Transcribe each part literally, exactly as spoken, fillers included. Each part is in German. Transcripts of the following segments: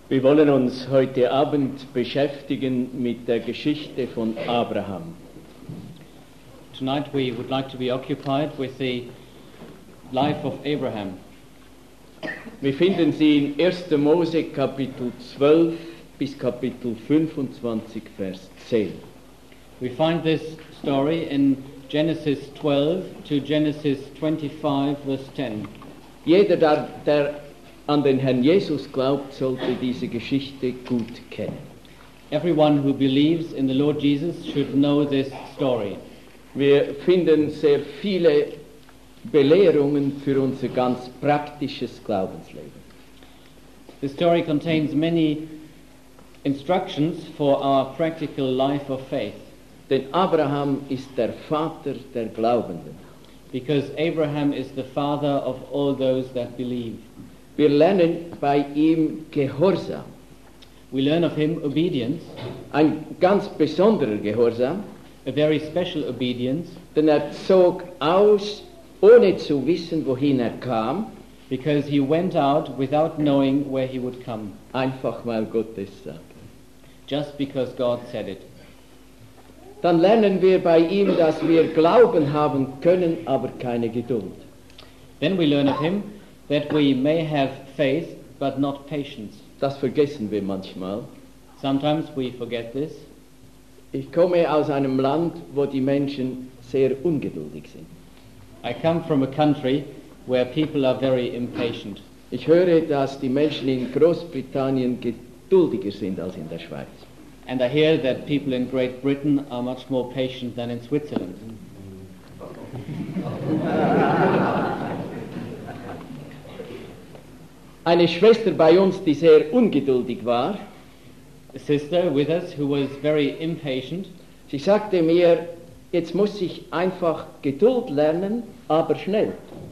Wir wollen uns heute Abend beschäftigen mit der Geschichte von Abraham. Tonight we would like to be occupied with the life of Abraham. Wir finden sie in erster Mose Kapitel zwölf bis Kapitel fünfundzwanzig, Vers zehn. We find this story in Genesis twelve to Genesis twenty-five, verse ten. Jeder, der, der an den Herrn Jesus glaubt, sollte diese Geschichte gut kennen. Everyone who believes in the Lord Jesus should know this story. Wir finden sehr viele Belehrungen für unser ganz praktisches Glaubensleben. The story contains many instructions for our practical life of faith. Denn Abraham ist der Vater der Glaubenden. Because Abraham is the father of all those that believe. Wir lernen bei ihm Gehorsam. We learn of him obedience, Ein ganz besonderer Gehorsam, a very special obedience, denn er zog aus, ohne zu wissen, wohin er kam, because he went out without knowing where he would come, einfach weil Gott es sagte. just because God said it. Dann lernen wir bei ihm, dass wir Glauben haben können, aber keine Geduld. Then we learn of him that we may have faith but not patience. Das vergessen wir manchmal. Sometimes we forget this. Ich komme aus einem Land, wo die Menschen sehr ungeduldig sind. I come from a country where people are very impatient. Ich höre, dass die Menschen in Großbritannien geduldiger sind als in der Schweiz. And I hear that people in Great Britain are much more patient than in Switzerland. Eine Schwester bei uns, die sehr ungeduldig war, A sister with us who was very impatient, sie sagte mir, jetzt muss ich einfach Geduld lernen, aber schnell.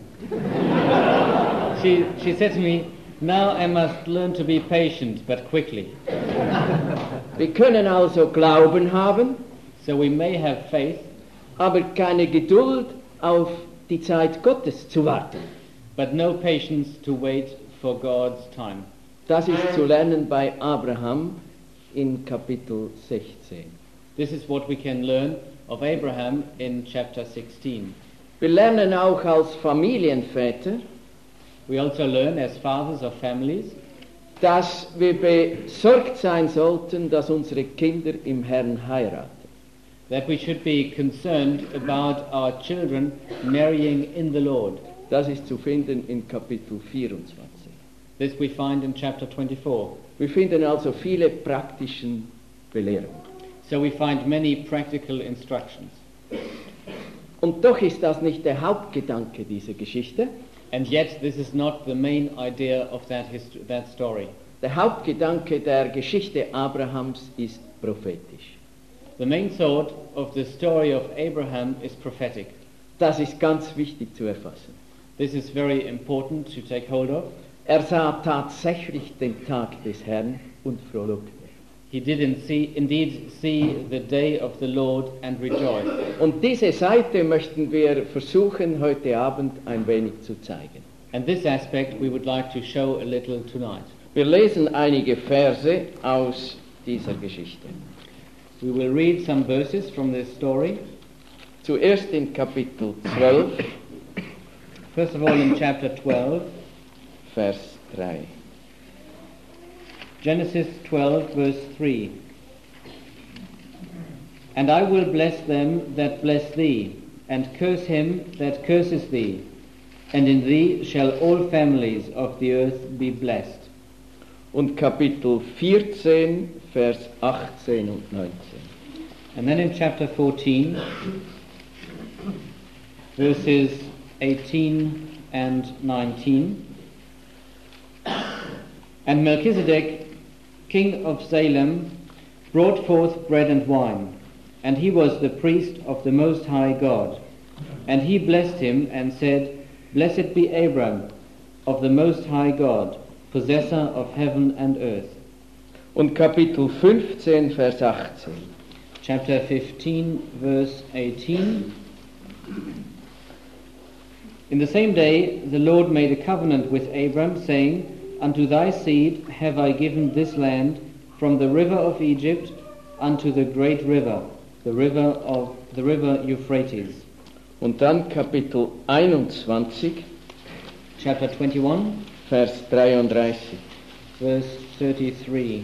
she, she said to me, now I must learn to be patient but quickly. Wir können also Glauben haben, So we may have faith, aber keine Geduld auf die Zeit Gottes zu warten. but no patience to wait for God's time. Das ist zu lernen bei Abraham in Kapitel sechzehn. This is what we can learn of Abraham in chapter sixteen. Wir lernen auch als Familienväter, We also learn as fathers of families dass wir besorgt sein sollten, dass unsere Kinder im Herrn heiraten. that we should be concerned about our children marrying in the Lord. Das ist zu finden in Kapitel vierundzwanzig. This we find in chapter twenty-four. Wir finden also viele praktischen Belehrungen. So we find many practical instructions. Und doch ist das nicht der Hauptgedanke dieser Geschichte. And yet this is not the main idea of that, hist- that story. Der Hauptgedanke der Geschichte Abrahams ist prophetisch. The main thought of the story of Abraham is prophetic. Das ist ganz wichtig zu erfassen. This is very important to take hold of. Er sah tatsächlich den Tag des Herrn und frohlockte. He did in see, indeed see the day of the Lord and rejoice. Und diese Seite möchten wir versuchen, heute Abend ein wenig zu zeigen. And this aspect we would like to show a little tonight. Wir lesen einige Verse aus dieser Geschichte. We will read some verses from this story. Zuerst in Kapitel zwölf, First of all in chapter twelve, Vers drei. Genesis twelve, verse three. And I will bless them that bless thee, and curse him that curses thee, and in thee shall all families of the earth be blessed. Und Kapitel vierzehn, Vers achtzehn und neunzehn. And then in chapter fourteen, verses eighteen and nineteen. And Melchizedek, king of Salem, brought forth bread and wine, and he was the priest of the Most High God. And he blessed him and said, Blessed be Abram of the Most High God, possessor of heaven and earth. Und Kapitel fünfzehn, Vers achtzehn. Chapter fifteen, verse eighteen. In the same day the Lord made a covenant with Abram, saying, Unto thy seed have I given this land, from the river of Egypt unto the great river, the river of the river Euphrates. Und dann Kapitel einundzwanzig, Chapter twenty-one, Vers dreiunddreißig. verse thirty-three.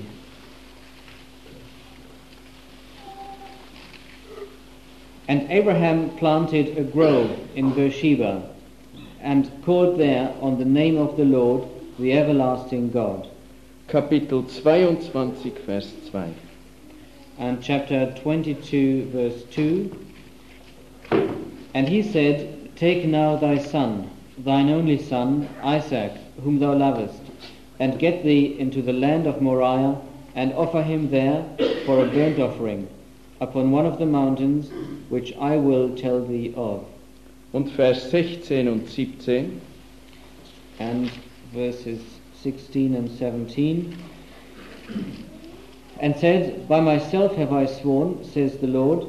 And Abraham planted a grove in Beersheba, and called there on the name of the Lord, the everlasting God. Kapitel zweiundzwanzig, Vers zwei. And chapter twenty-two, verse two. And he said, Take now thy son, thine only son, Isaac, whom thou lovest, and get thee into the land of Moriah, and offer him there for a burnt offering, upon one of the mountains which I will tell thee of. Und Vers sechzehn und siebzehn. And verses sixteen and seventeen. And said, By myself have I sworn, says the Lord,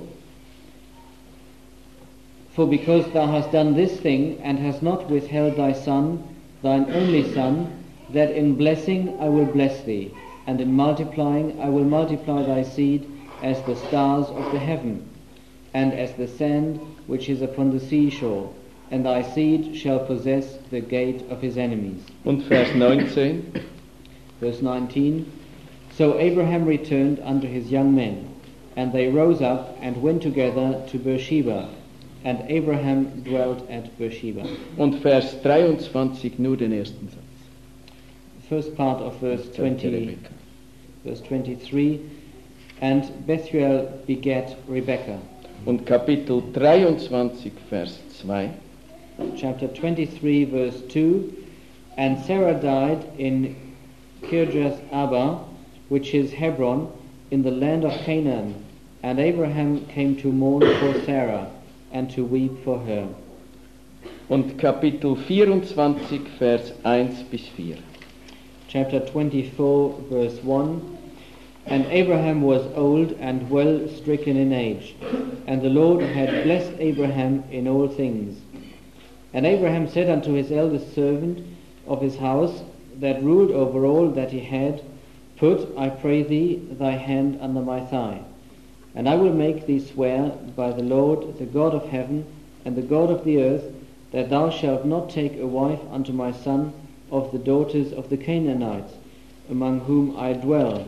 for because thou hast done this thing, and hast not withheld thy son, thine only son, that in blessing I will bless thee, and in multiplying I will multiply thy seed as the stars of the heaven, and as the sand which is upon the seashore, and thy seed shall possess the gate of his enemies. Und Vers neunzehn. Verse nineteen. So Abraham returned unto his young men, and they rose up and went together to Beersheba, and Abraham dwelt at Beersheba. Und Vers dreiundzwanzig nur den ersten Satz. First part of verse Das zeigt twenty, Rebekka. verse twenty-three. And Bethuel begat Rebekah. Und Kapitel dreiundzwanzig, Vers zwei. Chapter twenty-three, verse two. And Sarah died in Kirjath Abba, which is Hebron, in the land of Canaan. And Abraham came to mourn for Sarah, and to weep for her. Und Kapitel vierundzwanzig, Vers eins bis vier. Chapter twenty-four, verse one. And Abraham was old and well stricken in age, and the Lord had blessed Abraham in all things. And Abraham said unto his eldest servant of his house, that ruled over all that he had, Put, I pray thee, thy hand under my thigh, and I will make thee swear by the Lord, the God of heaven, and the God of the earth, that thou shalt not take a wife unto my son of the daughters of the Canaanites, among whom I dwell.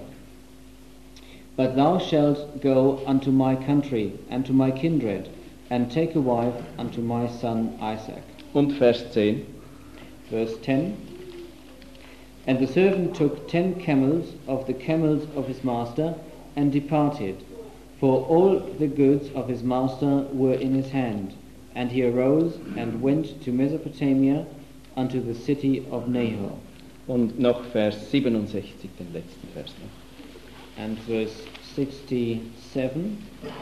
But thou shalt go unto my country and to my kindred, and take a wife unto my son Isaac. Und Vers zehn. Verse ten. And the servant took ten camels of the camels of his master, and departed, for all the goods of his master were in his hand. And he arose and went to Mesopotamia, unto the city of Nahor. Und noch Vers siebenundsechzig, den letzten Vers noch. And verse sixty-seven.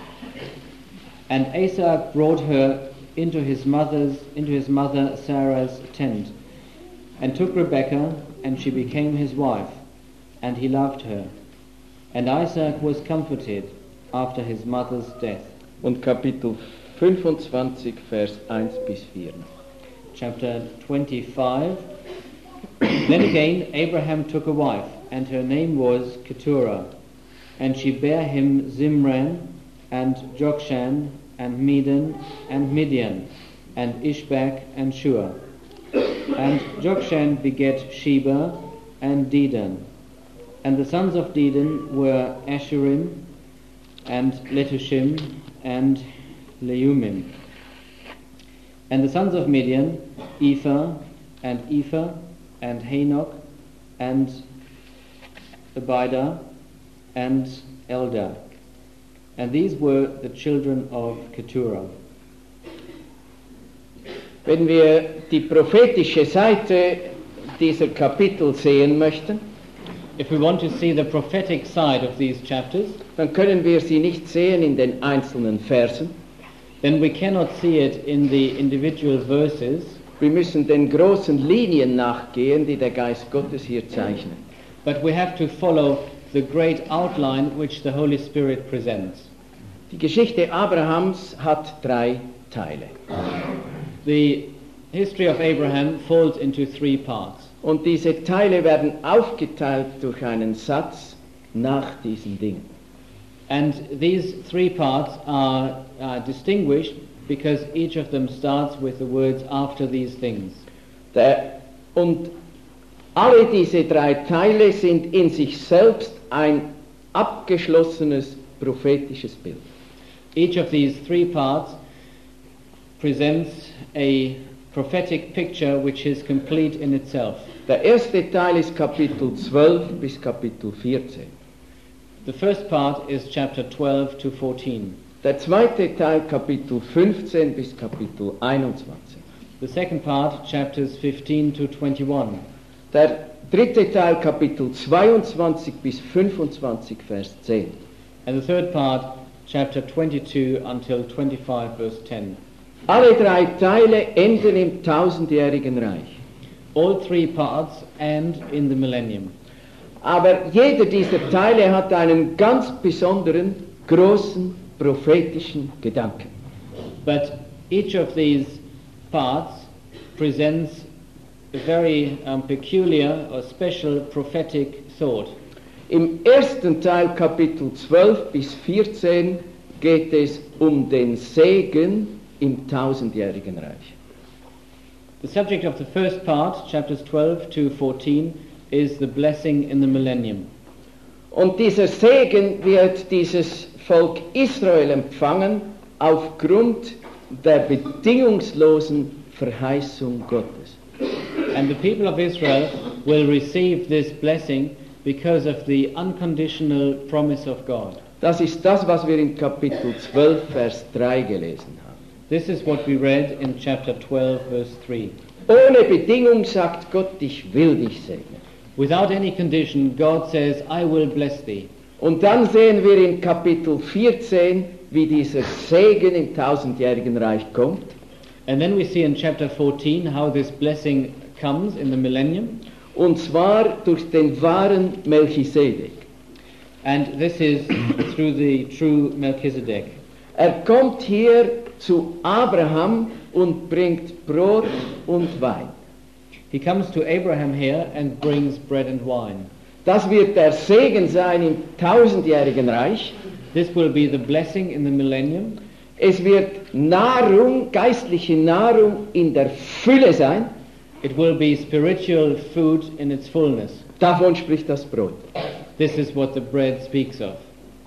And Isaac brought her into his mother's into his mother Sarah's tent, and took Rebekah, and she became his wife, and he loved her. And Isaac was comforted after his mother's death. Und Kapitel fünfundzwanzig, Vers eins bis vier noch. Chapter twenty-five. Then again Abraham took a wife, and her name was Keturah. And she bare him Zimran, and Jokshan, and Medan, and Midian, and Ishbak, and Shua. And Jokshan begat Sheba, and Dedan. And the sons of Dedan were Asherim, and Letushim, and Leumim. And the sons of Midian, Ephah, and Ephah, and Hanok, and Abidah, and Eldah. And these were the children of Keturah. Wenn wir die prophetische Seite dieser Kapitel sehen möchten, If we want to see the prophetic side of these chapters, dann können wir sie nicht sehen in den einzelnen Versen. then we cannot see it in the individual verses, Wir müssen den großen Linien nachgehen, die der Geist Gottes hier zeichnet. but we have to follow the great outline which the Holy Spirit presents. Die Geschichte Abrahams hat drei Teile. The history of Abraham falls into three parts. Und diese Teile werden aufgeteilt durch einen Satz nach diesen Dingen. And these three parts are uh, distinguished because each of them starts with the words after these things. Der, und alle diese drei Teile sind in sich selbst ein abgeschlossenes prophetisches Bild. Each of these three parts presents a prophetic picture which is complete in itself. Der erste Teil ist Kapitel zwölf bis Kapitel vierzehn. The first part is chapter twelve to fourteen. Der zweite Teil Kapitel fünfzehn bis Kapitel einundzwanzig. The second part, chapters fifteen to twenty-one. Der dritte Teil Kapitel zweiundzwanzig bis fünfundzwanzig Vers zehn. And the third part, chapter twenty-two until twenty-five, verse ten. Alle drei Teile enden im tausendjährigen Reich. All three parts end in the millennium. Aber jeder dieser Teile hat einen ganz besonderen, großen, prophetischen Gedanken. But each of these parts presents a very um, peculiar or special prophetic thought. Im ersten Teil Kapitel zwölf bis vierzehn geht es um den Segen im tausendjährigen Reich. The subject of the first part, chapters twelve to fourteen, is the blessing in the millennium. Und dieser Segen wird dieses Volk Israel empfangen aufgrund der bedingungslosen Verheißung Gottes. And the people of Israel will receive this blessing because of the unconditional promise of God. Das ist das, was wir in Kapitel zwölf, Vers drei gelesen haben. This is what we read in chapter twelve, verse three. Ohne Bedingung sagt Gott, ich will dich segnen. Without any condition, God says, I will bless thee. Und dann sehen wir in Kapitel vierzehn, wie dieser Segen im tausendjährigen Reich kommt. And then we see in chapter fourteen how this blessing comes in the millennium. Und zwar durch den wahren Melchisedek. And this is through the true Melchizedek. Er kommt hier zu Abraham und bringt Brot und Wein. He comes to Abraham here and brings bread and wine. Das wird der Segen sein im tausendjährigen Reich. This will be the blessing in the millennium. Es wird Nahrung, geistliche Nahrung in der Fülle sein. It will be spiritual food in its fullness. Davon spricht das Brot. This is what the bread speaks of.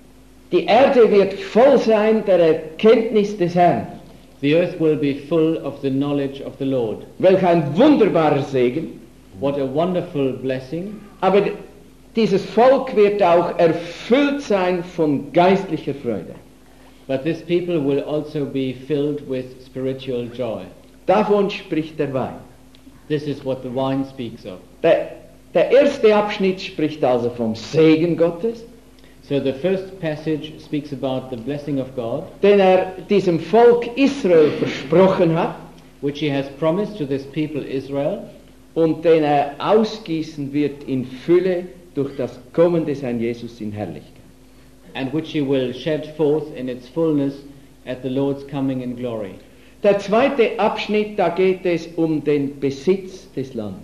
Die Erde wird voll sein der Erkenntnis des Herrn. The earth will be full of the knowledge of the Lord. Welch ein wunderbarer Segen. What a wonderful blessing. Aber dieses Volk wird auch erfüllt sein von geistlicher Freude. But this people will also be filled with spiritual joy. Davon spricht der Wein. This is what the wine speaks of. Der, der erste Abschnitt spricht also vom Segen Gottes, So the first passage speaks about the blessing of God, den er diesem Volk Israel versprochen hat which he has promised to this people Israel, und den er ausgießen wird in Fülle durch das Kommen des Herrn Jesus in Herrlichkeit. and which he will shed forth in its fullness at the Lord's coming in glory. Der zweite Abschnitt, da geht es um den Besitz des Landes.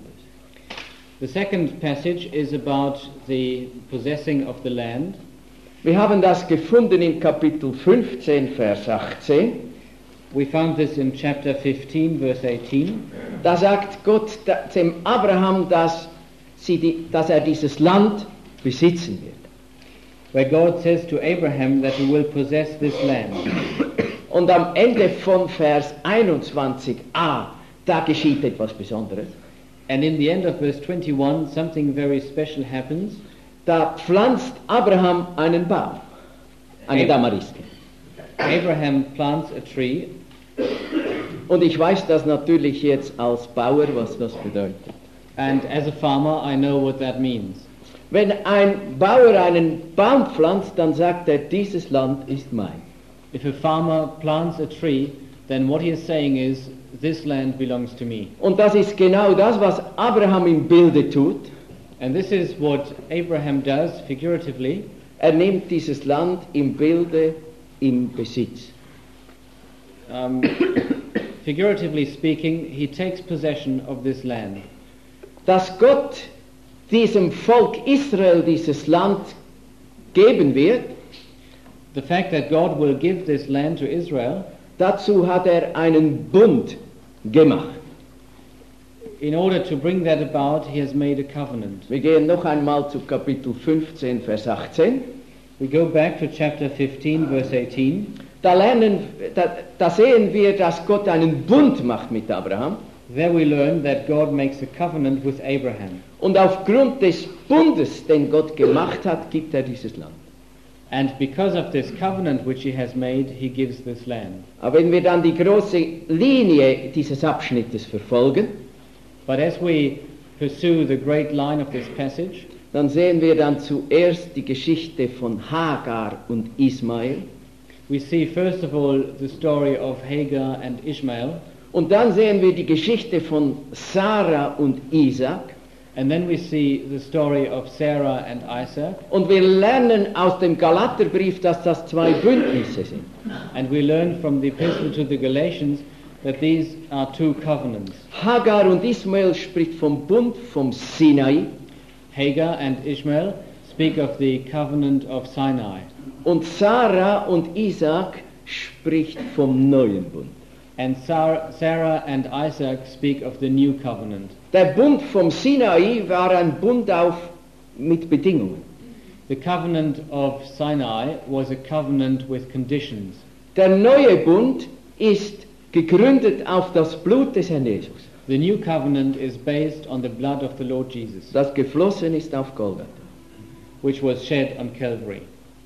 The second passage is about the possessing of the land. Wir haben das gefunden in Kapitel fünfzehn, Vers achtzehn. We found this in chapter fifteen, verse eighteen. Da sagt Gott da- dem Abraham, dass, sie die, dass er dieses Land besitzen wird. Where God says to Abraham that he will possess this land. Und am Ende von Vers einundzwanzig a, da geschieht etwas Besonderes. And in the end of verse twenty-one, something very special happens. Da pflanzt Abraham einen Baum, eine Ab- Damariske. Abraham plants a tree, Und ich weiß das natürlich jetzt als Bauer, was das bedeutet. and as a farmer, I know what that means. Wenn ein Bauer einen Baum pflanzt, dann sagt er, dieses Land ist mein. If a farmer plants a tree, then what he is saying is, this land belongs to me. Und das ist genau das, was Abraham im Bilde tut. And this is what Abraham does figuratively. Er nimmt dieses Land im Bilde in Besitz. Um, figuratively speaking, he takes possession of this land. dass Gott diesem Volk Israel dieses Land geben wird, the fact that God will give this land to Israel, dazu hat er einen Bund gemacht. in order to bring that about, he has made a covenant. Wir gehen noch einmal zu Kapitel fünfzehn, Vers achtzehn. We go back to chapter fifteen, verse eighteen. Da, lernen, da, da sehen wir, dass Gott einen Bund macht mit Abraham. There we learn that God makes a covenant with Abraham. Und aufgrund des Bundes, den Gott gemacht hat, gibt er dieses Land. And because of this covenant which he has made, he gives this land. Aber wenn wir dann die große Linie dieses Abschnittes verfolgen, But as we pursue the great line of this passage, dann sehen wir dann zuerst die Geschichte von Hagar und Ismael. we see first of all the story of Hagar and Ishmael, Und dann sehen wir die Geschichte von Sarah und Isaac. and then we see the story of Sarah and Isaac, Und wir lernen aus dem Galaterbrief, dass das zwei Bündnisse sind. and we learn from the epistle to the Galatians that these are two covenants. Hagar und Ismael spricht vom Bund vom Sinai Hagar and Ishmael speak of the covenant of Sinai, und Sarah und Isaac spricht vom neuen Bund. and Sar- Sarah and Isaac speak of the new covenant. Der Bund vom Sinai war ein Bund auf, mit Bedingungen. The covenant of Sinai was a covenant with conditions. Der neue Bund ist gegründet auf das Blut des Herrn Jesus, The new covenant is based on the blood of the Lord Jesus, das geflossen ist auf Golgatha. which was shed on Calvary.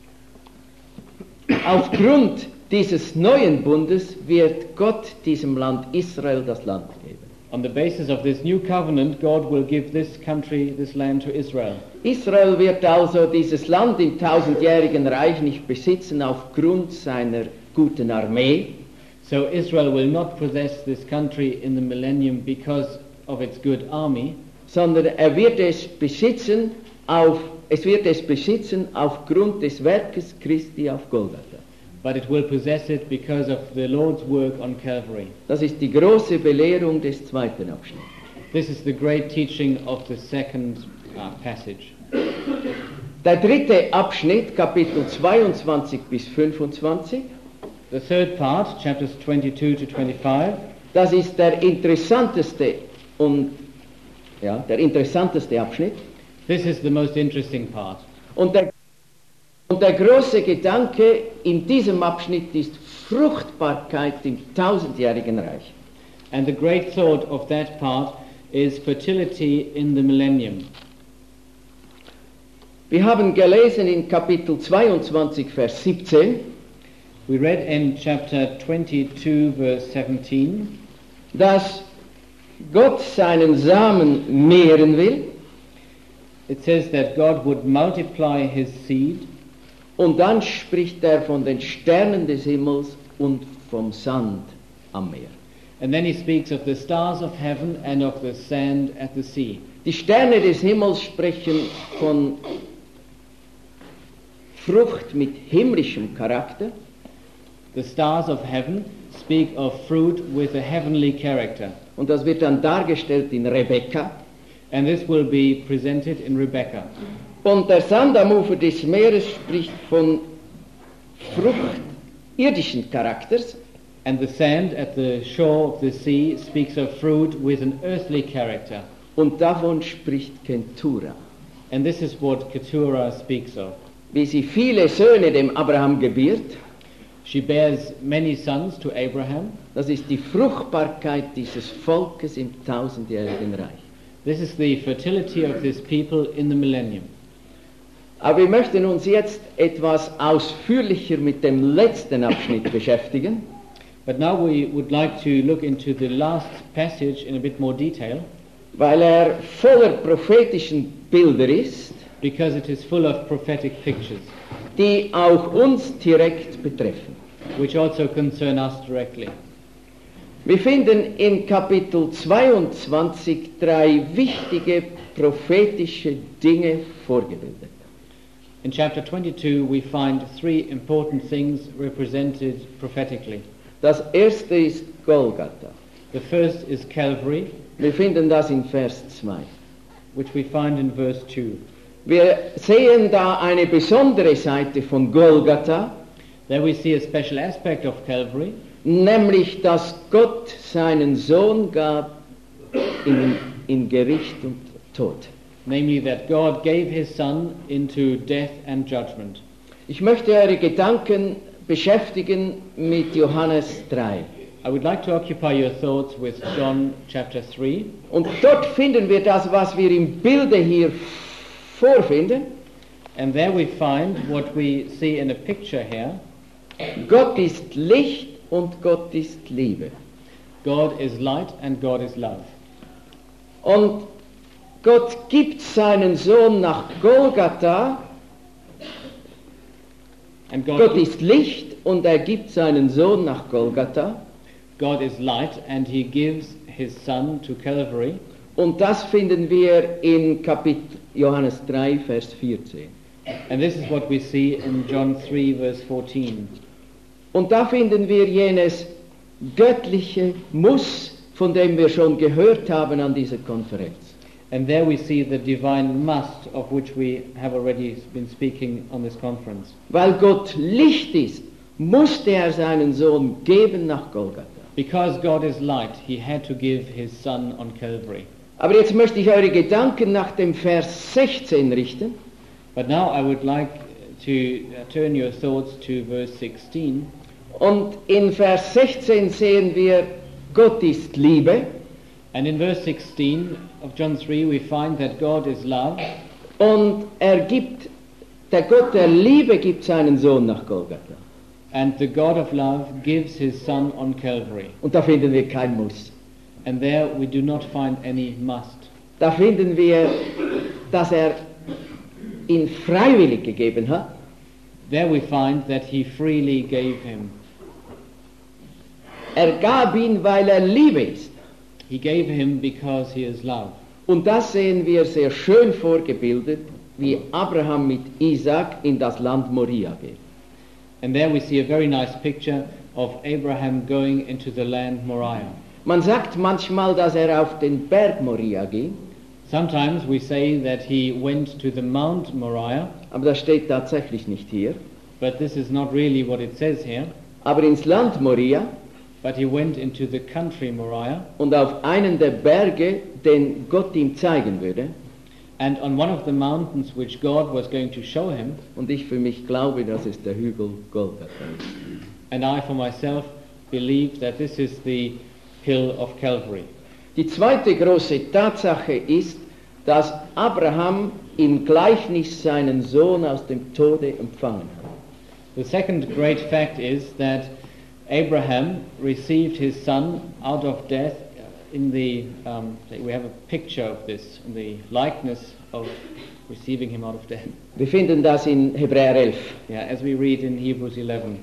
Aufgrund dieses neuen Bundes wird Gott diesem Land Israel das Land geben. On the basis of this new covenant, God will give this country, this land to Israel. Israel wird also dieses Land im tausendjährigen Reich nicht besitzen aufgrund seiner guten Armee, So Israel will not possess this country in the millennium because of its good army, sondern er wird es besitzen auf, es wird es besitzen aufgrund des Werkes Christi auf Golgatha. but it will possess it because of the Lord's work on Calvary. Das ist die große Belehrung des zweiten Abschnitts. This is the great teaching of the second uh, passage. Der dritte Abschnitt, Kapitel zweiundzwanzig bis fünfundzwanzig, The third part, chapters twenty-two to twenty-five, das ist der interessanteste und ja, der interessanteste Abschnitt. this is the most interesting part. Und der, und der große Gedanke in diesem Abschnitt ist Fruchtbarkeit im tausendjährigen Reich. And the great thought of that part is fertility in the millennium. Wir haben gelesen in Kapitel zweiundzwanzig, Vers siebzehn, We read in chapter twenty-two, verse seventeen, dass Gott seinen Samen mehren will, it says that God would multiply his seed, und dann spricht er von den Sternen des Himmels und vom Sand am Meer. and then he speaks of the stars of heaven and of the sand at the sea. Die Sterne des Himmels sprechen von Frucht mit himmlischem Charakter, The stars of heaven speak of fruit with a heavenly character, und das wird dann dargestellt in Rebekka. and this will be presented in Rebecca. Und der Sand am Ufer des Meeres spricht von Frucht irdischen Charakters, And the sand at the shore of the sea speaks of fruit with an earthly character, und davon spricht Kentura. and this is what Keturah speaks of. Wie sie viele Söhne dem Abraham gebiert, She bears many sons to Abraham. das ist die Fruchtbarkeit dieses Volkes im tausendjährigen Reich. This is the fertility of this people in the millennium. Aber wir möchten uns jetzt etwas ausführlicher mit dem letzten Abschnitt beschäftigen, But now we would like to look into the last passage in a bit more detail, weil er voller prophetischen Bilder ist, because it is full of prophetic pictures, die auch uns direkt betreffen. which also concern us directly. Wir finden in Kapitel zweiundzwanzig drei wichtige prophetische Dinge vorgebildet. In chapter twenty-two, we find three important things represented prophetically. Das erste ist Golgatha. The first is Calvary. Wir finden das in Vers zwei. which we find in verse two. Wir sehen da eine besondere Seite von Golgatha, There we see a special aspect of Calvary, nämlich dass Gott seinen Sohn gab in, in Gericht und Tod. namely that God gave his Son into death and judgment. Ich möchte eure Gedanken beschäftigen mit Johannes drei. I would like to occupy your thoughts with John chapter three, Und dort finden wir das, was wir im Bilde hier vorfinden. and there we find what we see in a picture here. Gott ist Licht und Gott ist Liebe. God is light and God is love. Und Gott gibt seinen Sohn nach Golgatha. And God, Gott ist Licht und er gibt seinen Sohn nach Golgatha. God is light and he gives his Son to Calvary. Und das finden wir in Kapitel Johannes drei, Vers vierzehn. And this is what we see in John three verse fourteen. Und da finden wir jenes göttliche Muss, von dem wir schon gehört haben an dieser Konferenz. And there we see the divine must of which we have already been speaking on this conference. Weil Gott Licht ist, musste er seinen Sohn geben nach Golgatha. Because God is light, he had to give his Son on Calvary. Aber jetzt möchte ich eure Gedanken nach dem Vers sechzehn richten. But now I would like to uh, turn your thoughts to verse sixteen. Und in Vers sechzehn sehen wir, Gott ist Liebe. And in verse sixteen of John three we find that God is love, Und er gibt, der Gott der Liebe gibt seinen Sohn nach Golgatha. and the God of love gives his Son on Calvary. Und da finden wir kein Muss. And there we do not find any must. Da finden wir, dass er ihn freiwillig gegeben hat. There we find that he freely gave him. Er gab ihn, weil er Liebe ist. He gave him because he is love. Und das sehen wir sehr schön vorgebildet, wie Abraham mit Isaac in das Land Moria geht. And there we see a very nice picture of Abraham going into the land Moriah. Man sagt manchmal, dass er auf den Berg Moria ging, Sometimes we say that he went to the Mount Moriah, aber das steht tatsächlich nicht hier. but this is not really what it says here. Aber ins Land Moria But he went into the country Moriah, und auf einen der Berge, den Gott ihm zeigen würde. and on one of the mountains which God was going to show him, Und ich für mich glaube, dass es der Hügel Golgatha ist. and I for myself believe that this is the hill of Calvary. Die zweite große Tatsache ist, dass Abraham im Gleichnis seinen Sohn aus dem Tode empfangen hat. The second great fact is that Abraham received his son out of death in the, um, we have a picture of this, in the likeness of receiving him out of death. Wir finden das in Hebräer elf. Yeah, as we read in Hebrews eleven.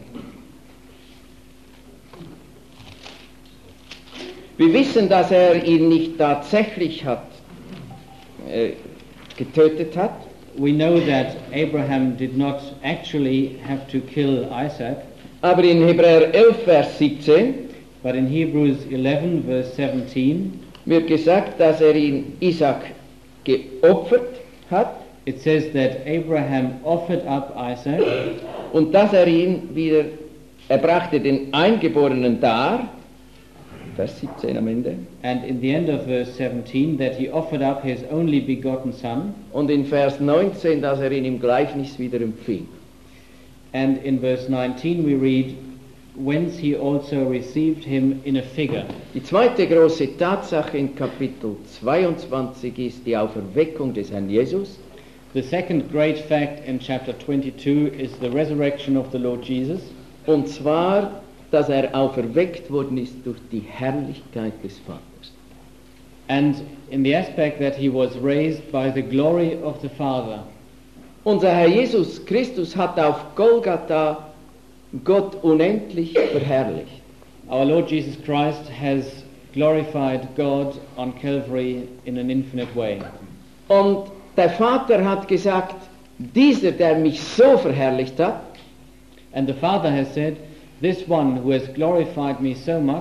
Wir wissen, dass er ihn nicht tatsächlich hat, äh, getötet hat, We know that Abraham did not actually have to kill Isaac, aber in Hebräer elf, Vers siebzehn but in Hebrews eleven verse seventeen, wird gesagt, dass er ihn Isaac geopfert hat it says that Abraham offered up Isaac, und dass er ihn wieder, er brachte den Eingeborenen dar, Vers siebzehn am Ende, and in the end of verse seventeen, that he offered up his only begotten son, und in Vers neunzehn, dass er ihn im Gleichnis wieder empfing. and in verse nineteen we read, whence he also received him in a figure. Die zweite große Tatsache in Kapitel zweiundzwanzig ist die Auferweckung des Herrn Jesus. The second great fact in chapter twenty-two is the resurrection of the Lord Jesus, Und zwar, dass er auferweckt worden ist durch die Herrlichkeit des Vaters. and in the aspect that he was raised by the glory of the Father. Unser Herr Jesus Christus hat auf Golgatha Gott unendlich verherrlicht. Our Lord Jesus Christ has glorified God on Calvary in an infinite way. Und der Vater hat gesagt, dieser, der mich so verherrlicht hat, And the Father has said, this one who has glorified me so much,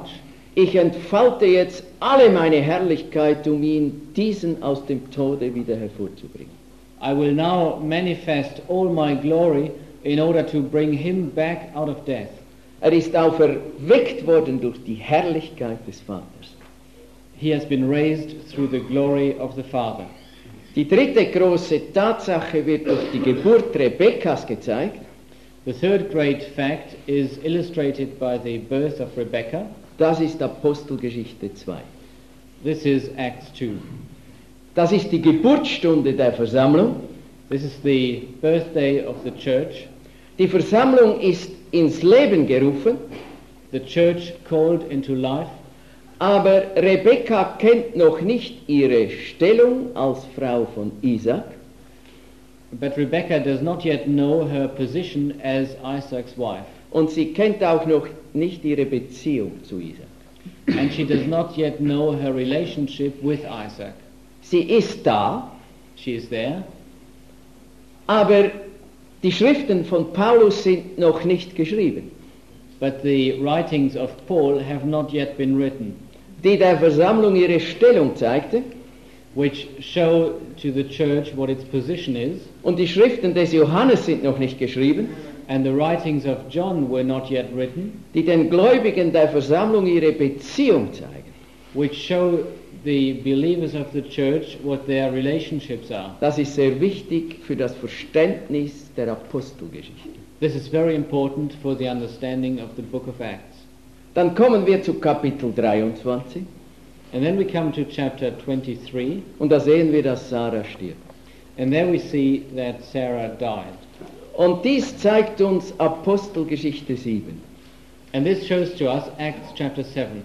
ich entfalte jetzt alle meine Herrlichkeit, um ihn, diesen aus dem Tode wieder hervorzubringen. I will now manifest all my glory in order to bring him back out of death. Er ist auferweckt worden durch die Herrlichkeit des Vaters. He has been raised through the glory of the Father. Die dritte große Tatsache wird durch die Geburt Rebekkas gezeigt. The third great fact is illustrated by the birth of Rebekah. Das ist Apostelgeschichte zwei. This is Acts two. Das ist die Geburtsstunde der Versammlung. This is the birthday of the church. Die Versammlung ist ins Leben gerufen, The church called into life. aber Rebekka kennt noch nicht ihre Stellung als Frau von Isaac. But Rebekah does not yet know her position as Isaac's wife. Und sie kennt auch noch nicht ihre Beziehung zu Isaac. And she does not yet know her relationship with Isaac. Sie ist da, She is there, aber die Schriften von Paulus sind noch nicht geschrieben, but the writings of Paul have not yet been written, die der Versammlung ihre Stellung zeigte. which show to the church what its position is. Und die Schriften des Johannes sind noch nicht geschrieben, And the writings of John were not yet written, die den Gläubigen der Versammlung ihre Beziehung zeigen. which show the believers of the church what their relationships are. Das ist sehr wichtig für das Verständnis der Apostelgeschichte. This is very important for the understanding of the book of Acts. Dann kommen wir zu Kapitel dreiundzwanzig And then we come to chapter twenty-three, und da sehen wir, dass Sarah stirbt. and there we see that Sarah died. Und dies zeigt uns Apostelgeschichte sieben. And this shows to us Acts chapter seven.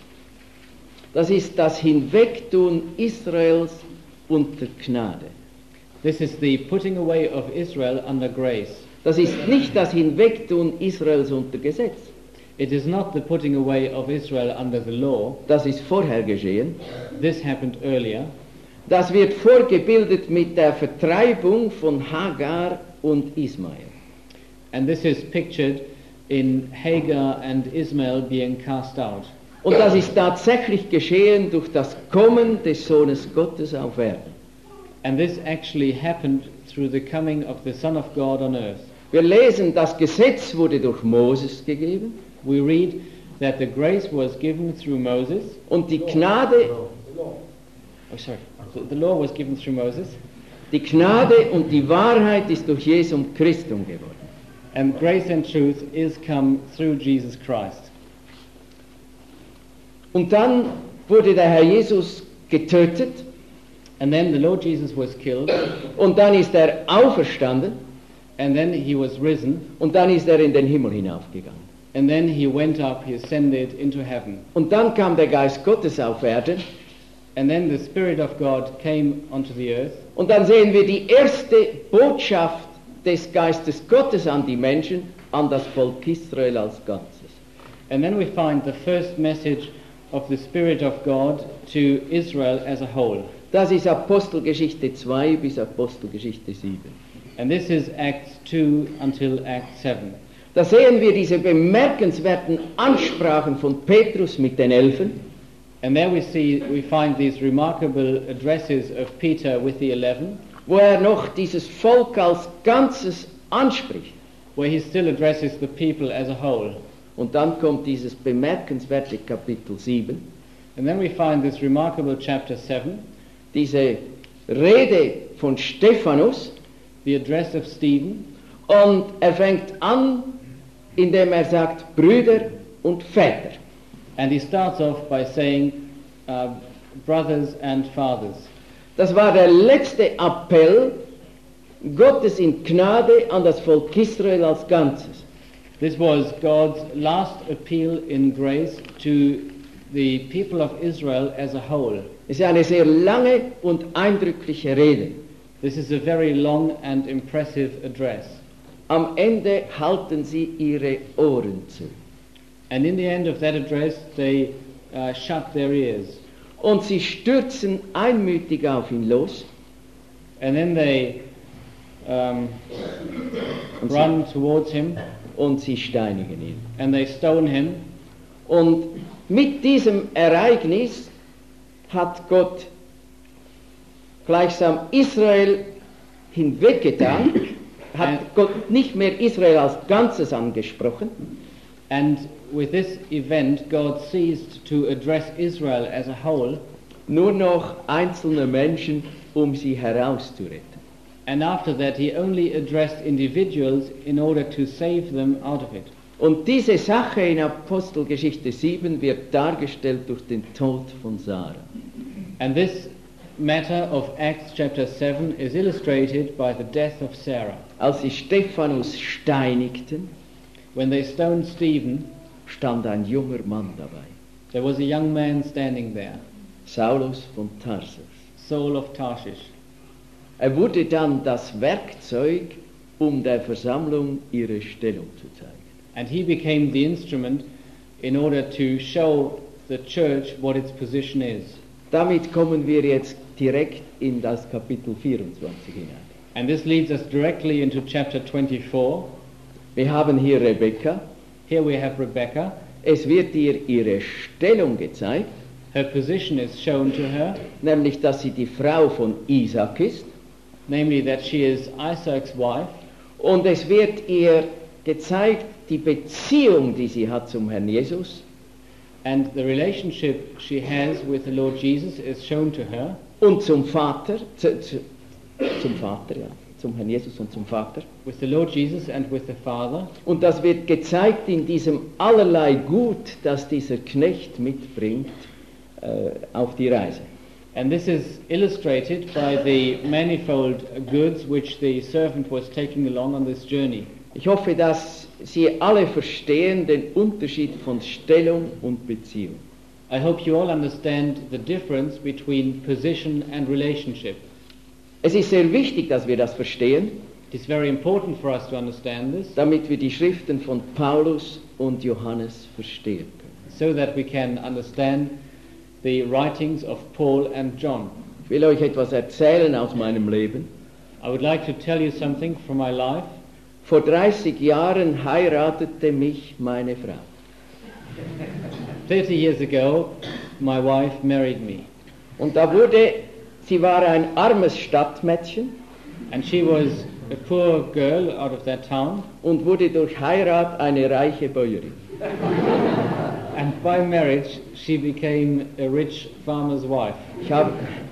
Das ist das Hinwegtun Israels unter Gnade. This is the putting away of Israel under grace. Das ist nicht das Hinwegtun Israels unter Gesetz. It is not the putting away of Israel under the law. Das ist vorher geschehen. This happened earlier. Das wird vorgebildet mit der Vertreibung von Hagar und Ismael. And this is pictured in Hagar and Ismael being cast out. Und das ist tatsächlich geschehen durch das Kommen des Sohnes Gottes auf Erden. And this actually happened through the coming of the Son of God on earth. Wir lesen, das Gesetz wurde durch Moses gegeben We read that the grace was given through Moses. und die Gnade, Oh, sorry. The, the law was given through Moses. die Gnade und die Wahrheit ist durch Jesum Christum geworden. And grace and truth is come through Jesus Christ. Und dann wurde der Herr Jesus getötet And then the Lord Jesus was killed. und dann ist er auferstanden And then he was risen. und dann ist er in den Himmel hinaufgegangen. And then he went up, he ascended into heaven. Und dann kam der Geist Gottes auf Erden And then the Spirit of God came onto the earth. und dann sehen wir die erste Botschaft des Geistes Gottes an die Menschen, an das Volk Israel als Ganzes. And then we find the first message of the Spirit of God to Israel as a whole. Das ist Apostelgeschichte zwei bis Apostelgeschichte sieben. And this is Acts two until Acts seven. Da sehen wir diese bemerkenswerten Ansprachen von Petrus mit den Elfen. And there we see, we find these remarkable addresses of Peter with the eleven, wo er noch dieses Volk als Ganzes anspricht. where he still addresses the people as a whole. Und dann kommt dieses bemerkenswerte Kapitel sieben, And then we find this remarkable chapter seven, diese Rede von Stephanus, the address of Stephen, und er fängt an, indem er sagt, Brüder und Väter. and he starts off by saying, uh, brothers and fathers. Das war der letzte Appell Gottes in Gnade an das Volk Israel als Ganzes. This was God's last appeal in grace to the people of Israel as a whole. Es ist eine sehr lange und eindrückliche Rede. This is a very long and impressive address. Am Ende halten sie ihre Ohren zu. And in the end of that address, they uh, shut their ears. Und sie stürzen einmütig auf ihn los. And then they um, Und run towards him, sie, und sie steinigen ihn. and they stone him. Und mit diesem Ereignis hat Gott gleichsam Israel hinweggetan, hat Gott nicht mehr Israel als Ganzes angesprochen. And with this event, God ceased to address Israel as a whole, nur noch einzelne Menschen, um sie herauszuretten. and after that he only addressed individuals in order to save them out of it. Und diese Sache in Apostelgeschichte sieben wird dargestellt durch den Tod von Sarah. And this matter of Acts chapter seven is illustrated by the death of Sarah. Als sie Stephanus steinigten, When they stoned Stephen, stand ein junger Mann dabei, there was a young man standing there, Saulus von Tarsus. Saul of Tarshish. Er wurde dann das Werkzeug, um der Versammlung ihre Stellung zu zeigen. And he became the instrument in order to show the church what its position is. Damit kommen wir jetzt direkt in das Kapitel vierundzwanzig hinein. And this leads us directly into chapter twenty-four. Wir haben hier Rebekka. Here we have Rebecca. Es wird ihr ihre Stellung gezeigt, Her position is shown to her, nämlich dass sie die Frau von Isaak ist. namely that she is Isaac's wife. Und es wird ihr gezeigt, die Beziehung, die sie hat zum Herrn Jesus. And the relationship she has with the Lord Jesus is shown to her, Und zum Vater, zu, zu, zum Vater, ja, zum Herrn Jesus und zum Vater. with the Lord Jesus and with the Father. Und das wird gezeigt in diesem allerlei Gut, das dieser Knecht mitbringt äh, auf die Reise. And this is illustrated by the manifold goods which the servant was taking along on this journey. Ich hoffe, dass Sie alle verstehen den Unterschied von Stellung und Beziehung. I hope you all understand the difference between position and relationship. Es ist sehr wichtig, dass wir das verstehen, It is very important for us to understand this, damit wir die Schriften von Paulus und Johannes verstehen können. so that we can understand the writings of Paul and John. Ich will euch etwas erzählen aus meinem Leben. I would like to tell you something from my life. Vor dreißig Jahren heiratete mich meine Frau. thirty years ago, my wife married me, Und da wurde, sie war ein armes Stadtmädchen and she was a poor girl out of that town, und wurde durch Heirat eine reiche Bäuerin. and by marriage she became a rich farmer's wife. Ich hab,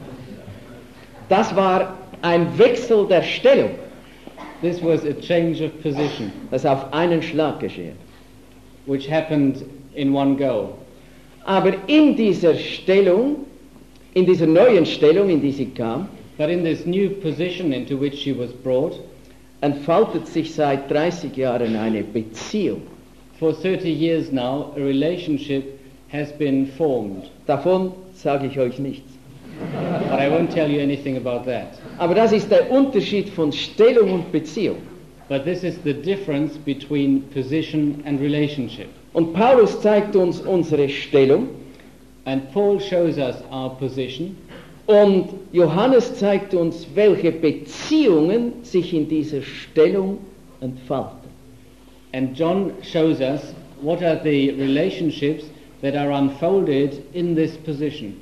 das war ein Wechsel der Stellung, This was a change of position, das auf einen Schlag geschehen. which happened in one go. Aber in dieser Stellung, in dieser neuen Stellung, in die sie kam, But in this new position into which she was brought, entfaltet sich seit dreißig Jahren eine Beziehung. for thirty years now, a relationship has been formed. Davon sage ich euch nichts. But I won't tell you anything about that. Aber das ist der Unterschied von Stellung und Beziehung. But this is the difference between position and relationship. Und Paulus zeigt uns unsere Stellung And Paul shows us our position, und Johannes zeigt uns, welche Beziehungen sich in dieser Stellung entfalten. and John shows us what are the relationships that are unfolded in this position.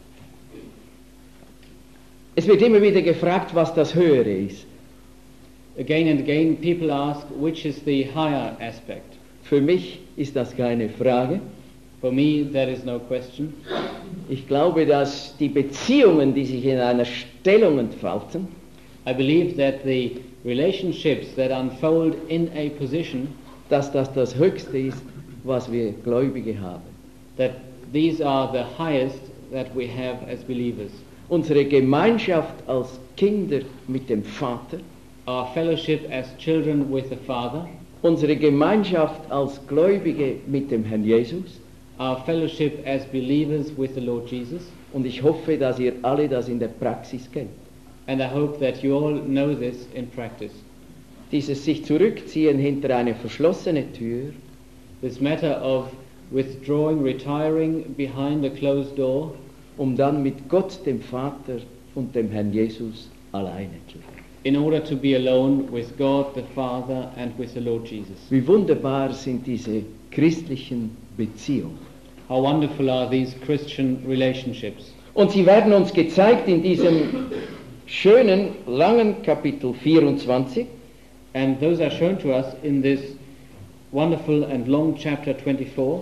Es wird immer wieder gefragt, was das Höhere ist. Again and again, people ask which is the higher aspect. Für mich ist das keine Frage. For me, that is no question. Ich glaube, dass die Beziehungen, die sich in einer Stellung entfalten, I believe that the relationships that unfold in a position, dass das das Höchste ist, was wir Gläubige haben. that these are the highest that we have as believers. Unsere Gemeinschaft als Kinder mit dem Vater, Our fellowship as children with the Father, unsere Gemeinschaft als Gläubige mit dem Herrn Jesus. our fellowship as believers with the Lord Jesus, Und ich hoffe, dass ihr alle das in der Praxis kennt. and I hope that you all know this in practice. Dieses sich zurückziehen hinter eine verschlossene Tür, This matter of withdrawing, retiring behind a closed door, um dann mit Gott, dem Vater und dem Herrn Jesus alleine zu sein. in order to be alone with God the Father and with the Lord Jesus. Wie wunderbar sind diese christlichen Beziehungen. how wonderful are these Christian relationships. Und sie werden uns gezeigt in diesem schönen, langen Kapitel vierundzwanzig. And those are shown to us in this wonderful and long chapter twenty-four.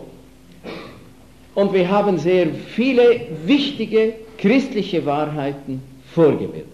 Und wir haben sehr viele wichtige christliche Wahrheiten vorgebildet.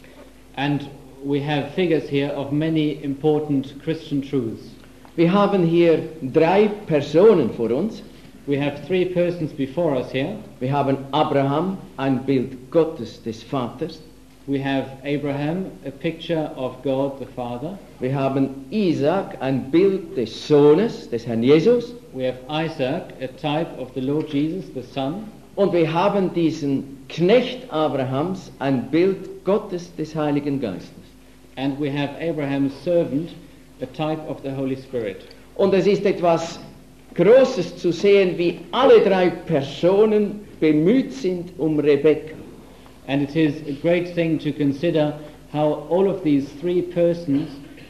And we have figures here of many important Christian truths. Wir haben hier drei Personen vor uns. We have three persons before us here. Wir haben Abraham, ein Bild Gottes des Vaters. We have Abraham, a picture of God the Father. Wir haben Isaac, ein Bild des Sohnes, des Herrn Jesus. We have Isaac, a type of the Lord Jesus, the Son. Und wir haben diesen Knecht Abrahams, ein Bild Gottes des Heiligen Geistes. And we have Abraham's servant, a type of the Holy Spirit. Und es ist etwas Großes zu sehen, wie alle drei Personen bemüht sind um Rebekka. And it is a great thing to consider how all of these three persons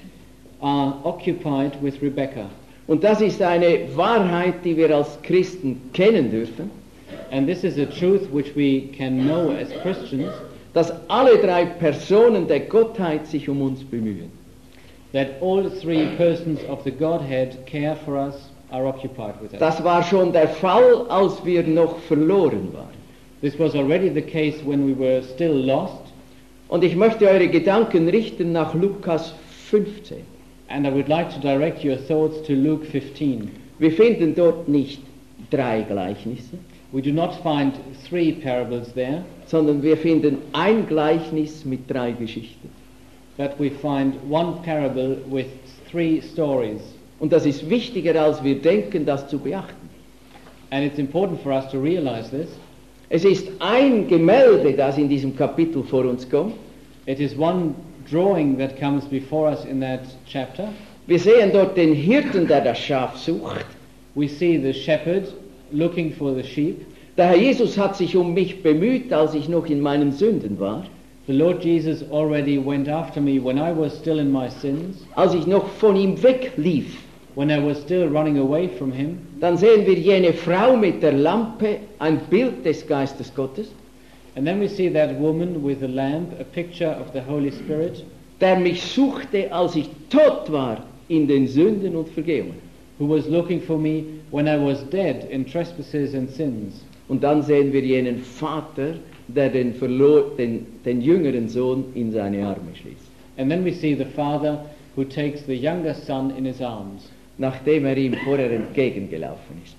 are occupied with Rebekah. Und das ist eine Wahrheit, die wir als Christen kennen dürfen, And this is a truth which we can know as Christians, dass alle drei Personen der Gottheit sich um uns bemühen. that all three persons of the Godhead care for us, are occupied with us. Das war schon der Fall, als wir noch verloren waren. This was already the case when we were still lost, Und ich möchte eure Gedanken richten nach Lukas fünfzehn. and I would like to direct your thoughts to Luke fifteen. Wir finden dort nicht drei Gleichnisse, We do not find three parables there, sondern wir finden ein Gleichnis mit drei Geschichten. but we find one parable with three stories. Und das ist wichtiger, als wir denken, das zu beachten. And it's important for us to realize this. Es ist ein Gemälde, das in diesem Kapitel vor uns kommt. It is one drawing that comes before us in that chapter. Wir sehen dort den Hirten, der das Schaf sucht. We see the shepherd looking for the sheep. Der Herr Jesus hat sich um mich bemüht, als ich noch in meinen Sünden war, The Lord Jesus already went after me when I was still in my sins, als ich noch von ihm weglief. when I was still running away from him. Dann sehen wir jene Frau mit der Lampe, ein Bild des Geistes Gottes, And then we see that woman with the lamp, a picture of the Holy Spirit, der mich suchte, als ich tot war in den Sünden und Vergehungen. who was looking for me when I was dead in trespasses and sins. Und dann sehen wir jenen Vater, der den, verlor, den, den jüngeren Sohn in seine Arme schließt, And then we see the father who takes the younger son in his arms, nachdem er ihm vorher entgegengelaufen ist.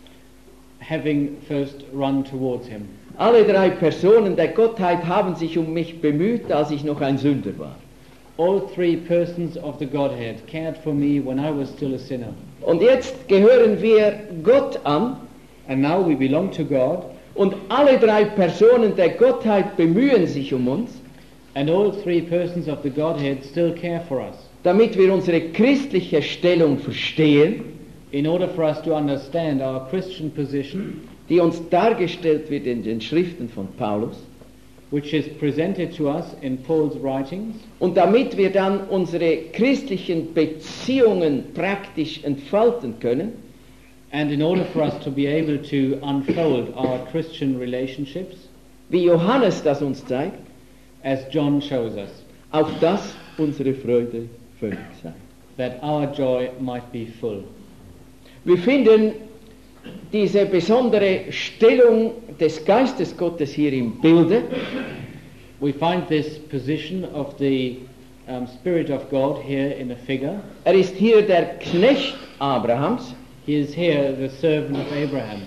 having first run towards him. Alle drei Personen der Gottheit haben sich um mich bemüht, als ich noch ein Sünder war. All three persons of the Godhead cared for me when I was still a sinner. Und jetzt gehören wir Gott an, And now we belong to God, und alle drei Personen der Gottheit bemühen sich um uns, and all three persons of the Godhead still care for us, damit wir unsere christliche Stellung verstehen, in order for us to understand our Christian position, die uns dargestellt wird in den Schriften von Paulus, which is presented to us in Paul's writings, und damit wir dann unsere christlichen Beziehungen praktisch entfalten können, and in order for us to be able to unfold our Christian relationships, wie Johannes das uns zeigt, as John shows us, auf dass unsere Freude völlig sei. that our joy might be full. Wir finden diese besondere Stellung des Geistes Gottes hier im Bilde. We find this position of the um, Spirit of God here in a figure. Er ist hier der Knecht Abrahams. He is here the servant of Abraham.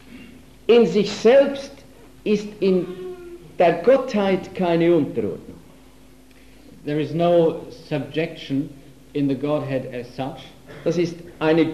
In sich selbst ist in der Gottheit keine Unterordnung. There is no subjection in the Godhead as such. Das ist eine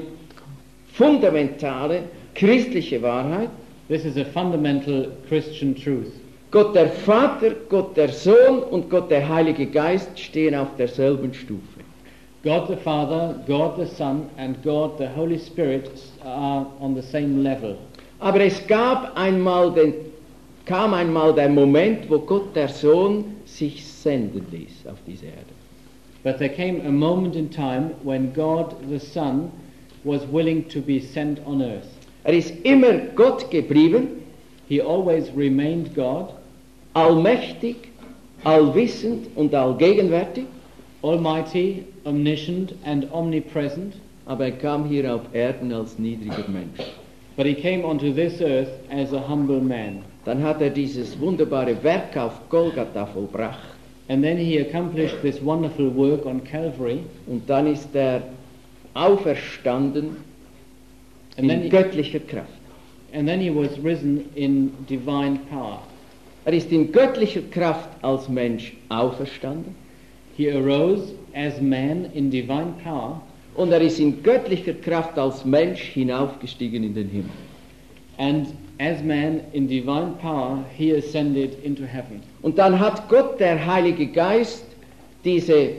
fundamentale christliche Wahrheit. This is a fundamental Christian truth. Gott der Vater, Gott der Sohn und Gott der Heilige Geist stehen auf derselben Stufe. God the Father, God the Son, and God the Holy Spirit are on the same level. Aber es gab einmal den, kam einmal der Moment, wo Gott der Sohn sich senden ließ auf diese Erde. But there came a moment in time when God the Son was willing to be sent on earth. Er ist immer Gott geblieben, He always remained God, allmächtig, allwissend und allgegenwärtig, almighty, omniscient and omnipresent, aber er kam hier auf Erden als niedriger Mensch. but He came onto this earth as a humble man. Dann hat er dieses wunderbare Werk auf Golgatha vollbracht And then He accomplished this wonderful work on Calvary, und dann ist er auferstanden and then in he, göttlicher Kraft. and then He was risen in divine power. Er ist in göttlicher Kraft als Mensch auferstanden He arose as man in divine power, und er ist in göttlicher Kraft als Mensch hinaufgestiegen in den Himmel. and as man in divine power He ascended into heaven. Und dann hat Gott, der Heilige Geist, diese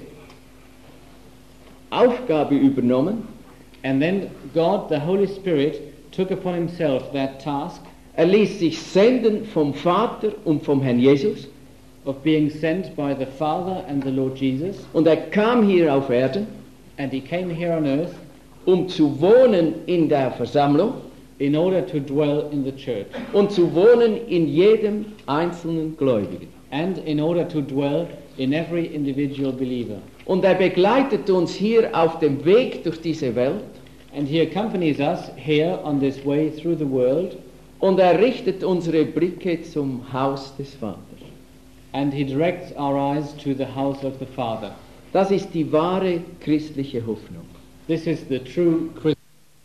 Aufgabe übernommen. And then God, the Holy Spirit, took upon Himself that task Er ließ sich senden vom Vater und vom Herrn Jesus of being sent by the Father and the Lord Jesus, und er kam hier auf Erden, and He came here on earth um zu wohnen in der Versammlung in order to dwell in the church, und zu wohnen in jedem einzelnen Gläubigen. and in order to dwell in every individual believer. Und er begleitet uns hier auf dem Weg durch diese Welt And He accompanies us here on this way through the world, und er richtet unsere Blicke zum Haus des Vaters. and He directs our eyes to the house of the Father. Das ist die wahre christliche Hoffnung. This is the true Christian.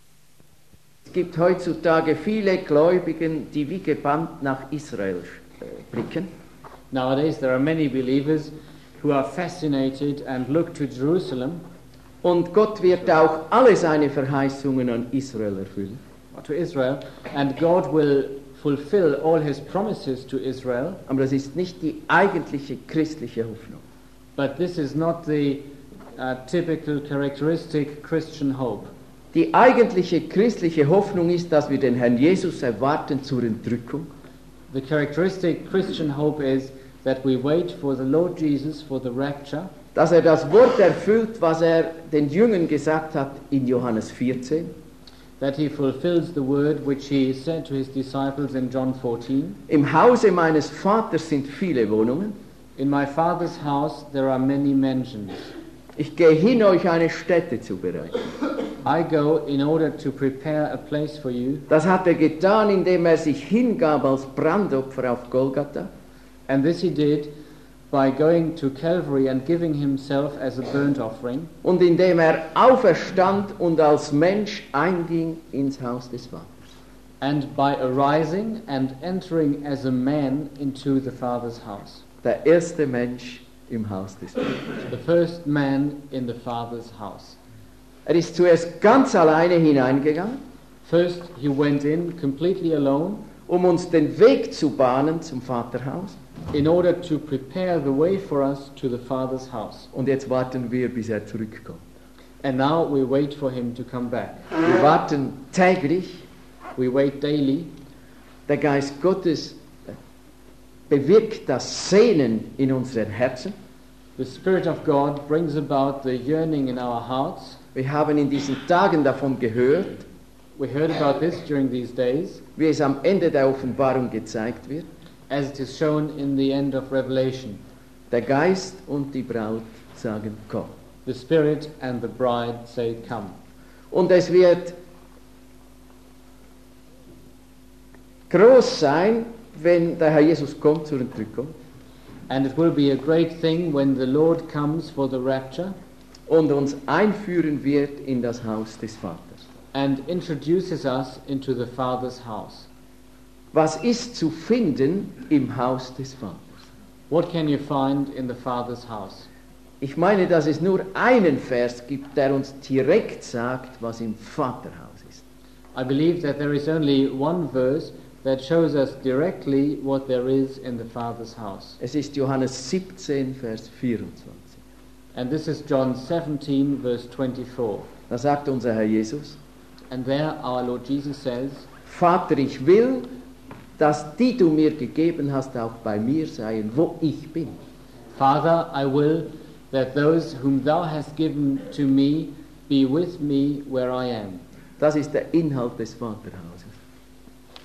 Es gibt heutzutage viele Gläubigen, die wie gebannt nach Israel äh, blicken. Nowadays there are many believers who are fascinated and look to Jerusalem, Und Gott wird auch alle seine Verheißungen an Israel erfüllen. or to Israel, and God will fulfill all His promises to Israel. Aber das ist nicht die eigentliche christliche Hoffnung. But this is not the uh, typical characteristic Christian hope. Die eigentliche christliche Hoffnung ist, dass wir den Herrn Jesus erwarten zur Entrückung. The characteristic Christian hope is that we wait for the Lord Jesus for the rapture, Dass er das Wort erfüllt, was er den Jüngern gesagt hat in Johannes vierzehn. that He fulfills the word which He said to His disciples in John fourteen. Im Hause meines Vaters sind viele Wohnungen. In my Father's house there are many mansions. Ich gehe hin, euch eine Stätte zu bereiten. I go in order to prepare a place for you. Das hat er getan, indem er sich hingab als Brandopfer auf Golgatha. And this He did by going to Calvary and giving Himself as a burnt offering, Und indem er auferstand und als Mensch einging ins Haus des Vaters. and by arising and entering as a man into the Father's house. Der erste Mensch im Haus des Vaters. The first man in the Father's house. Er ist zuerst ganz alleine hineingegangen, First He went in completely alone um uns den Weg zu bahnen zum Vaterhaus. in order to prepare the way for us to the Father's house. Und jetzt warten wir, bis er zurückkommt. And now we wait for Him to come back. Wir warten täglich. We wait daily. Der Geist Gottes bewirkt das Sehnen in unseren Herzen. The Spirit of God brings about the yearning in our hearts. Wir haben in diesen Tagen davon gehört, We heard about this during these days, wie es am Ende der Offenbarung gezeigt wird. as it is shown in the end of Revelation. Der Geist und die Braut sagen, komm. The Spirit and the bride say, come. Und es wird groß sein, wenn der Herr Jesus kommt zur Entrückung And it will be a great thing when the Lord comes for the rapture und uns einführen wird in das Haus des Vaters. and introduces us into the Father's house. Was ist zu finden im Haus des Vaters? What can you find in the Father's house? Ich meine, dass es nur einen Vers gibt, der uns direkt sagt, was im Vaterhaus ist. I believe that there is only one verse that shows us directly what there is in the Father's house. Es ist Johannes siebzehn, Vers vierundzwanzig. And this is John seventeen, verse twenty-four. Da sagt unser Herr Jesus, And there our Lord Jesus says, Vater, ich will, dass die du mir gegeben hast, auch bei mir seien, wo ich bin. Father, I will that those whom thou hast given to me be with me where I am. Das ist der Inhalt des Vaterhauses.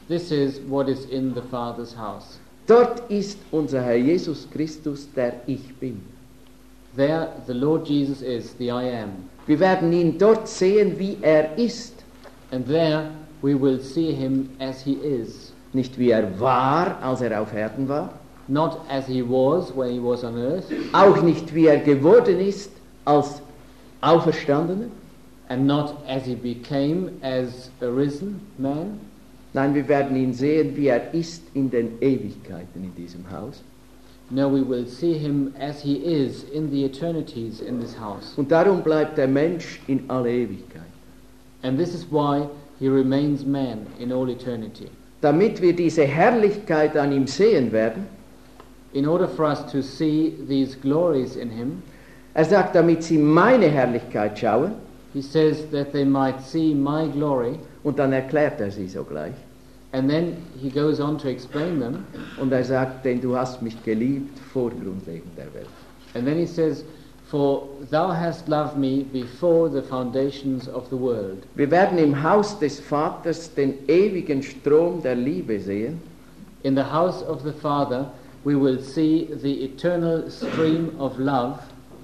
This is what is in the Father's house. Dort ist unser Herr Jesus Christus, der Ich Bin. There the Lord Jesus is, the I am. Wir werden ihn dort sehen, wie er ist. And there we will see him as he is. Nicht wie er war, als er auf Erden war. Not as he was when he was on earth. Auch nicht wie er geworden ist, als Auferstandener. And not as he became as a risen man. Nein, wir werden ihn sehen, wie er ist in den Ewigkeiten in diesem Haus. No, we will see him as he is in the eternities in this house. Und darum bleibt der Mensch in alle Ewigkeit. And this is why he remains man in all eternity. Damit wir diese Herrlichkeit an ihm sehen werden. In order for us to see these glories in him. Er sagt, damit sie meine Herrlichkeit schauen. He says that they might see my glory. Und dann erklärt er sie sogleich. And then he goes on to explain them. Und er sagt, denn du hast mich geliebt vor Grundlegung der Welt. And then he says, for thou hast loved me before the foundations of the world. Wir werden im Haus des Vaters den ewigen Strom der Liebe sehen. In the house of the Father we will see the eternal stream of love.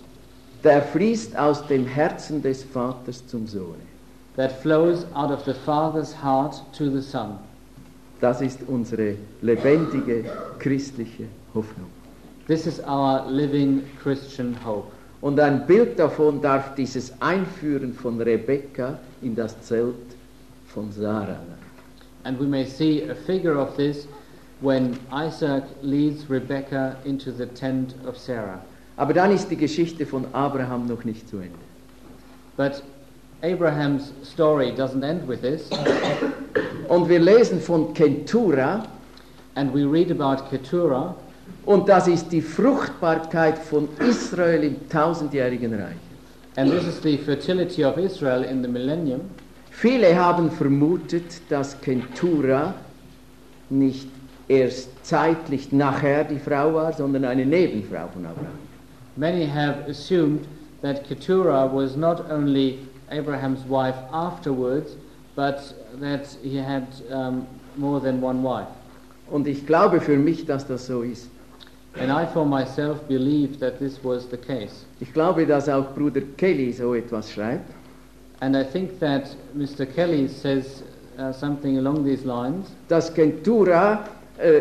Der fließt aus dem Herzen des Vaters zum Sohne. That flows out of the Father's heart to the Son. Das ist unsere lebendige christliche Hoffnung. This is our living Christian hope. Und ein Bild davon darf dieses Einführen von Rebekka in das Zelt von Sarah sein. And we may see a figure of this when Isaac leads Rebekah into the tent of Sarah. Aber dann ist die Geschichte von Abraham noch nicht zu Ende. But Abraham's story doesn't end with this. Und wir lesen von Keturah. And we read about Keturah. Und das ist die Fruchtbarkeit von Israel im tausendjährigen Reich. And this is the fertility of Israel in the millennium. Viele haben vermutet, dass Keturah nicht erst zeitlich nachher die Frau war, sondern eine Nebenfrau von Abraham. Many have assumed that Keturah was not only Abraham's wife afterwards, but that he had um, more than one wife. Und ich glaube für mich, dass das so ist. And I for myself believe that this was the case. Ich glaube, dass auch Bruder Kelly so etwas schreibt. And I think that Mister Kelly says uh, something along these lines. Dass Keturah äh,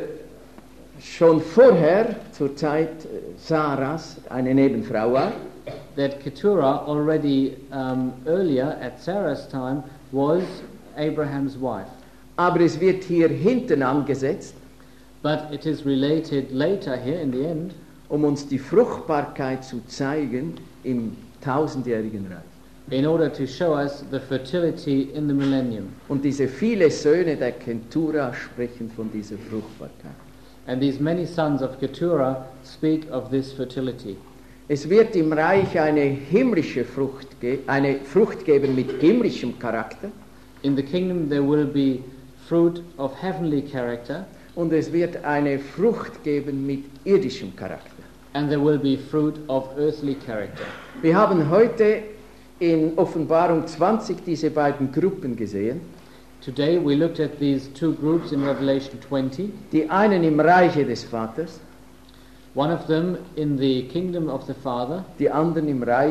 schon vorher, zur Zeit Sarahs, eine Nebenfrau war. That Keturah already um, earlier at Sarah's time was Abraham's wife. Aber es wird hier hinten angesetzt. But it is related later here in the end. Um uns die Fruchtbarkeit zu zeigen im tausendjährigen Reich. In order to show us the fertility in the millennium. Und diese viele Söhne der Keturah sprechen von dieser Fruchtbarkeit. And these many sons of Keturah speak of this fertility. Es wird im Reich eine himmlische Frucht, ge- eine Frucht geben mit himmlischem Charakter. In the kingdom there will be fruit of heavenly character. Und es wird eine Frucht geben mit irdischem Charakter. And there will be fruit of earthly character. Wir haben heute in Offenbarung zwanzig diese beiden Gruppen gesehen. Today we looked at these two groups in Revelation twenty. Die einen im Reiche des Vaters. One of them in the kingdom of the Father. Die anderen im Reich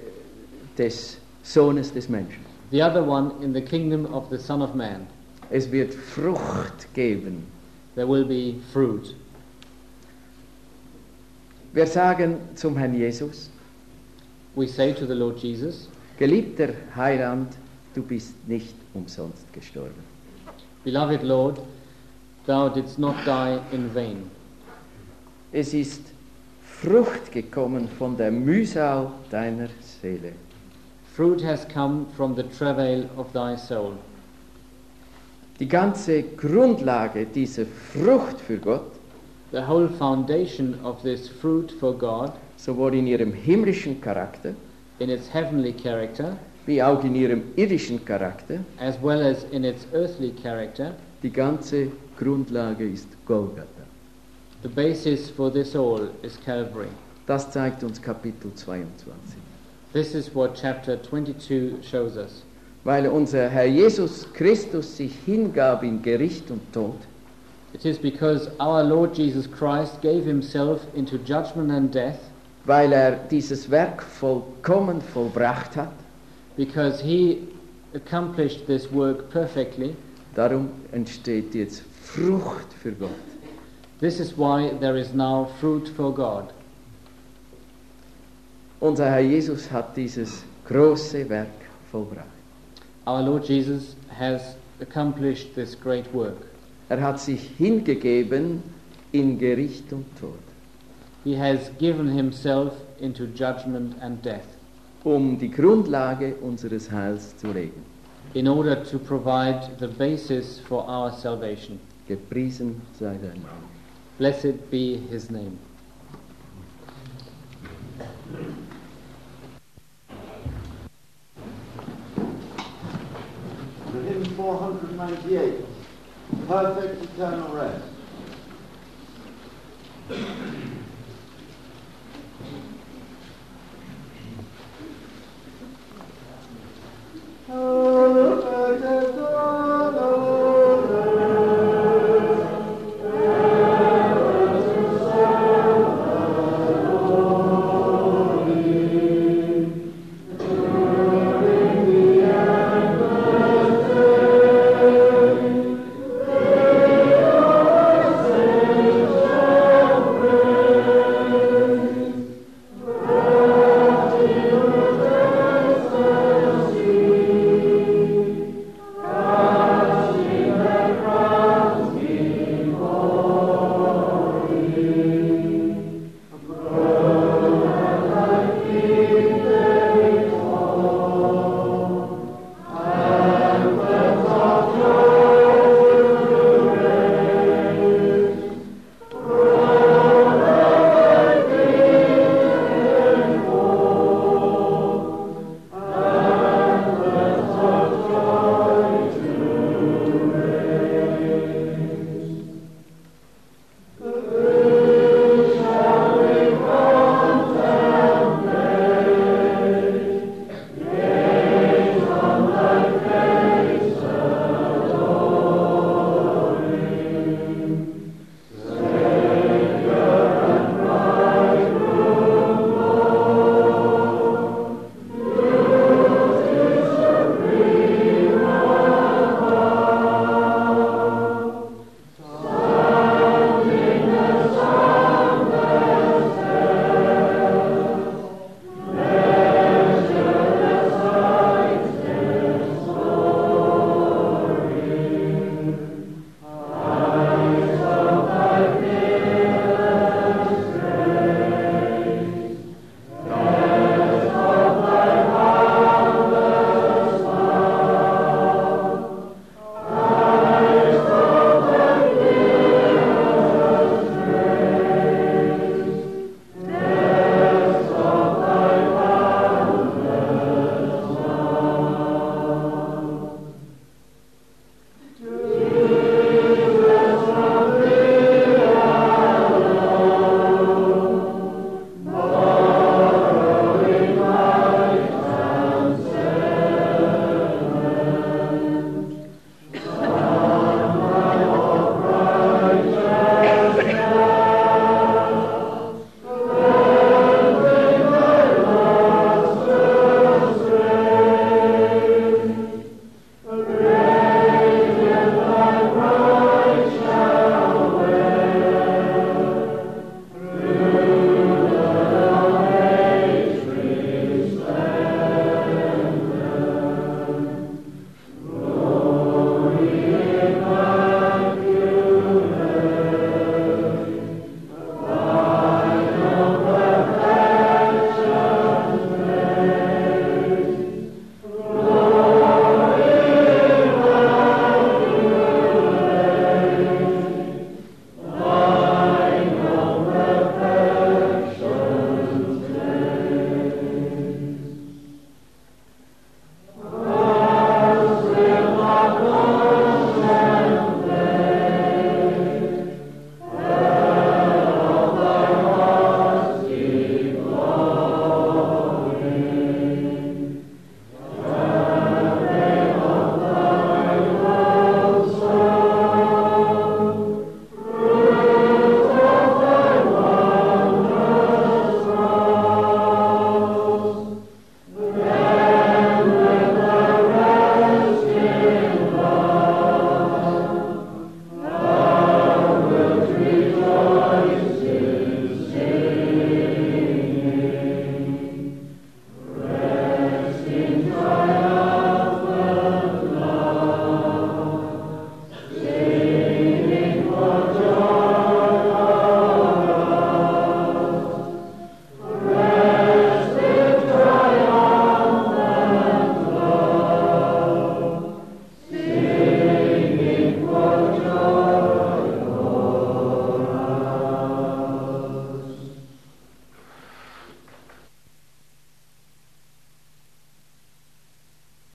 des Sohnes des Menschen. The other one in the kingdom of the Son of Man. Es wird Frucht geben. There will be fruit. Wir sagen zum Herrn Jesus, We say to the Lord Jesus, geliebter Heiland, du bist nicht umsonst gestorben. Beloved Lord, thou didst not die in vain. Es ist Frucht gekommen von der Mühsal deiner Seele. Fruit has come from the travail of thy soul. Die ganze Grundlage dieser Frucht für Gott, The whole foundation of this fruit for God, sowohl in ihrem himmlischen Charakter, in its heavenly character, wie auch in ihrem irdischen Charakter, as well as in its earthly character, die ganze Grundlage ist Golgatha. the basis for this all is Calvary. Das zeigt uns Kapitel zweiundzwanzig. This is what chapter twenty-two shows us. weil unser Herr Jesus Christus sich hingab in Gericht und Tod. It is because our Lord Jesus Christ gave himself into judgment and death, weil er dieses Werk vollkommen vollbracht hat. because he accomplished this work perfectly. Darum entsteht jetzt Frucht für Gott. This is why there is now fruit for God. Unser Herr Jesus hat dieses große Werk vollbracht. Our Lord Jesus has accomplished this great work. Er hat sich hingegeben in Gericht und Tod, He has given himself into judgment and death um die Grundlage unseres Heils zu legen. in order to provide the basis for our salvation. Gepriesen sei sein Name. Blessed be his name. The hymn four ninety-eight, Perfect Eternal Rest.